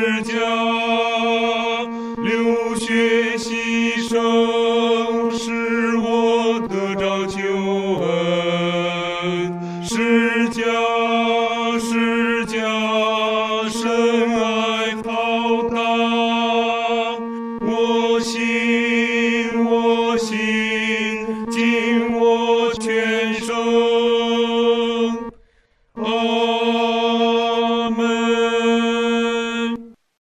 家，流血牺牲，使我得着救恩。是家，是家，深爱浩大，我心，我心。